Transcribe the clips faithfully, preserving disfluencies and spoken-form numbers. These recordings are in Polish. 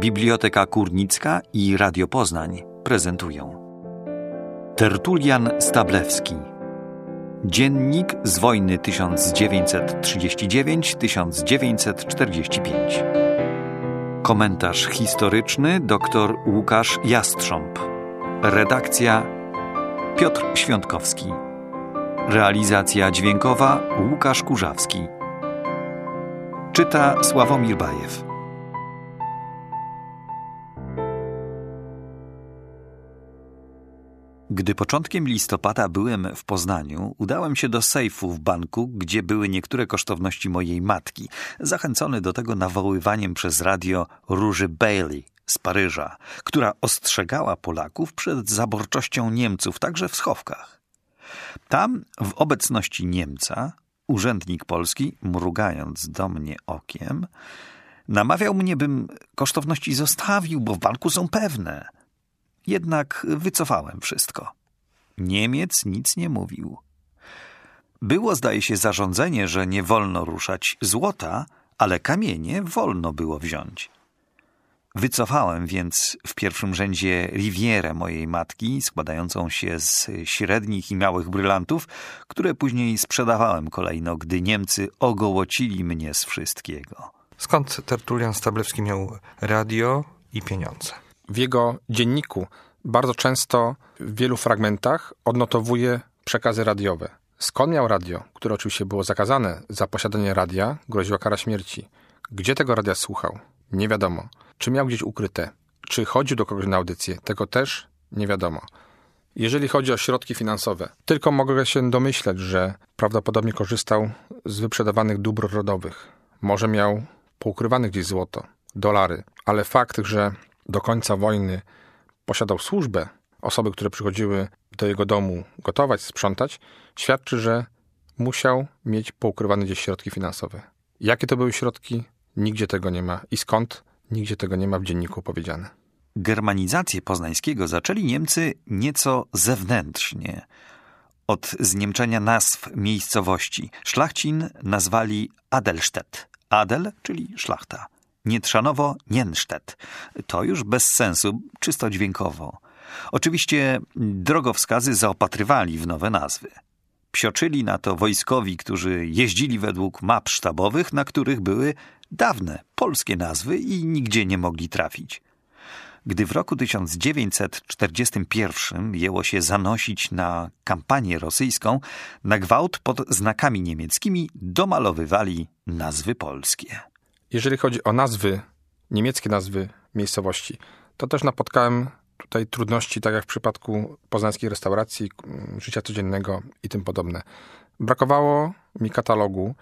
Biblioteka Kurnicka i Radio Poznań prezentują Tertulian Stablewski. Dziennik z wojny tysiąc dziewięćset trzydziesty dziewiąty do tysiąc dziewięćset czterdziesty piąty. Komentarz historyczny dr Łukasz Jastrząb. Redakcja Piotr Świątkowski. Realizacja dźwiękowa Łukasz Kurzawski. Czyta Sławomir Bajew. Gdy początkiem listopada byłem w Poznaniu, udałem się do sejfu w banku, gdzie były niektóre kosztowności mojej matki, zachęcony do tego nawoływaniem przez radio Róży Bailey z Paryża, która ostrzegała Polaków przed zaborczością Niemców także w schowkach. Tam, w obecności Niemca, urzędnik polski, mrugając do mnie okiem, namawiał mnie, bym kosztowności zostawił, bo w banku są pewne. Jednak wycofałem wszystko. Niemiec nic nie mówił. Było, zdaje się, zarządzenie, że nie wolno ruszać złota, ale kamienie wolno było wziąć. Wycofałem więc w pierwszym rzędzie Rivierę mojej matki, składającą się z średnich i małych brylantów, które później sprzedawałem kolejno, gdy Niemcy ogołocili mnie z wszystkiego. Skąd Tertulian Stablewski miał radio i pieniądze? W jego dzienniku bardzo często w wielu fragmentach odnotowuje przekazy radiowe. Skąd miał radio, które oczywiście było zakazane, za posiadanie radia groziła kara śmierci. Gdzie tego radia słuchał? Nie wiadomo. Czy miał gdzieś ukryte? Czy chodził do kogoś na audycję? Tego też nie wiadomo. Jeżeli chodzi o środki finansowe, tylko mogę się domyśleć, że prawdopodobnie korzystał z wyprzedawanych dóbr rodowych. Może miał poukrywane gdzieś złoto, dolary, ale fakt, że do końca wojny posiadał służbę, osoby, które przychodziły do jego domu gotować, sprzątać, świadczy, że musiał mieć poukrywane gdzieś środki finansowe. Jakie to były środki? Nigdzie tego nie ma. I skąd? Nigdzie tego nie ma w dzienniku powiedziane. Germanizację poznańskiego zaczęli Niemcy nieco zewnętrznie. Od zniemczenia nazw miejscowości. Szlachcin nazwali Adelstedt. Adel, czyli szlachta. Nietrzanowo Nienstedt. To już bez sensu, czysto dźwiękowo. Oczywiście drogowskazy zaopatrywali w nowe nazwy. Psioczyli na to wojskowi, którzy jeździli według map sztabowych, na których były dawne polskie nazwy i nigdzie nie mogli trafić. Gdy w roku tysiąc dziewięćset czterdziestym pierwszym jęło się zanosić na kampanię rosyjską, na gwałt pod znakami niemieckimi domalowywali nazwy polskie. Jeżeli chodzi o nazwy, niemieckie nazwy miejscowości, to też napotkałem tutaj trudności, tak jak w przypadku poznańskiej restauracji, życia codziennego i tym podobne. Brakowało mi katalogu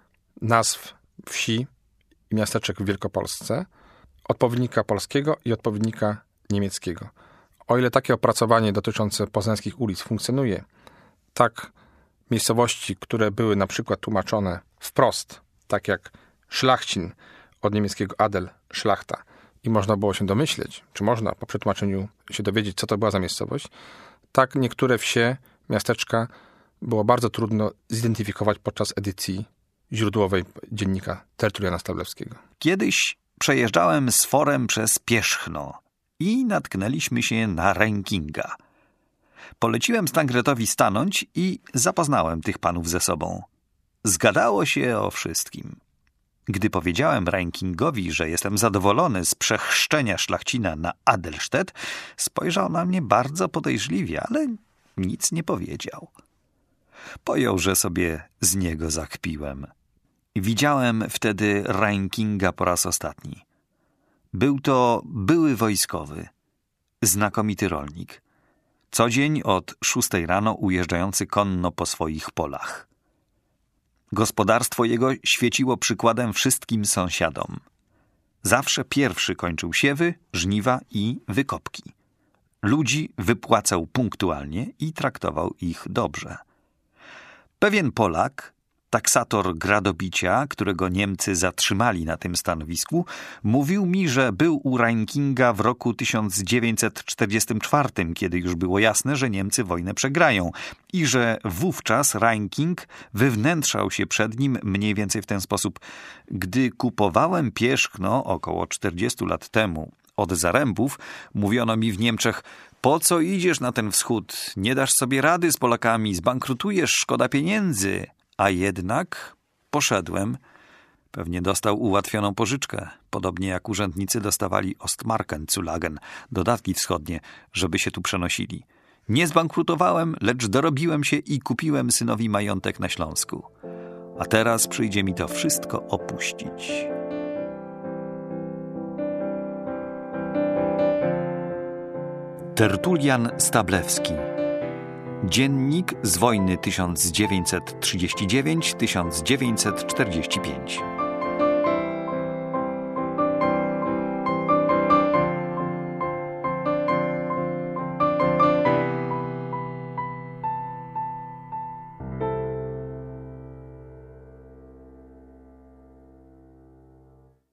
nazw wsi i miasteczek w Wielkopolsce, odpowiednika polskiego i odpowiednika niemieckiego. O ile takie opracowanie dotyczące poznańskich ulic funkcjonuje, tak miejscowości, które były na przykład tłumaczone wprost, tak jak Szlachcin od niemieckiego Adel, szlachta, i można było się domyśleć, czy można po przetłumaczeniu się dowiedzieć, co to była za miejscowość, tak niektóre wsie, miasteczka było bardzo trudno zidentyfikować podczas edycji źródłowej dziennika Tertuliana Stablewskiego. Kiedyś przejeżdżałem z forem przez Pierzchno i natknęliśmy się na Reinkinga. Poleciłem Stangretowi stanąć i zapoznałem tych panów ze sobą. Zgadało się o wszystkim. Gdy powiedziałem Reinkingowi, że jestem zadowolony z przechrzczenia Szlachcina na Adelstedt, spojrzał na mnie bardzo podejrzliwie, ale nic nie powiedział. Pojął, że sobie z niego zakpiłem. Widziałem wtedy Reinkinga po raz ostatni. Był to były wojskowy, znakomity rolnik. Co dzień od szóstej rano ujeżdżający konno po swoich polach. Gospodarstwo jego świeciło przykładem wszystkim sąsiadom. Zawsze pierwszy kończył siewy, żniwa i wykopki. Ludzi wypłacał punktualnie i traktował ich dobrze. Pewien Polak taksator gradobicia, którego Niemcy zatrzymali na tym stanowisku, mówił mi, że był u Reinkinga w roku tysiąc dziewięćset czterdziestym czwartym, kiedy już było jasne, że Niemcy wojnę przegrają i że wówczas Reinking wywnętrzał się przed nim mniej więcej w ten sposób. Gdy kupowałem pierzchno około czterdziestu lat temu od Zarębów, mówiono mi w Niemczech: po co idziesz na ten wschód? Nie dasz sobie rady z Polakami, zbankrutujesz, szkoda pieniędzy. A jednak poszedłem. Pewnie dostał ułatwioną pożyczkę, podobnie jak urzędnicy dostawali Ostmarken, Zulagen, dodatki wschodnie, żeby się tu przenosili. Nie zbankrutowałem, lecz dorobiłem się i kupiłem synowi majątek na Śląsku. A teraz przyjdzie mi to wszystko opuścić. Tertulian Stablewski. Dziennik z wojny tysiąc dziewięćset trzydziesty dziewiąty do tysiąc dziewięćset czterdziesty piąty.